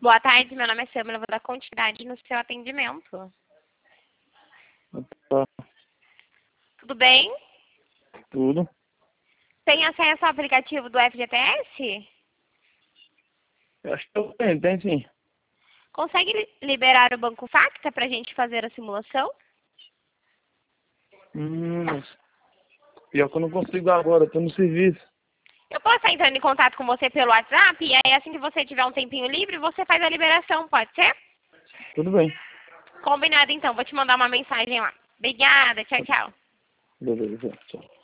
Boa tarde, meu nome é Samila, eu vou dar continuidade no seu atendimento. Opa, Tudo bem? tudo. Tem acesso ao aplicativo do FGTS? Eu acho que eu tenho, tem sim. Consegue liberar o Banco Facta para a gente fazer a simulação? Pior que eu não consigo agora, eu tô no serviço. Eu posso estar entrando em contato com você pelo WhatsApp e aí assim que você tiver um tempinho livre, você faz a liberação, pode ser? Tudo bem. Combinado então, vou te mandar uma mensagem lá. Obrigada, tchau, tchau. Beleza, tchau.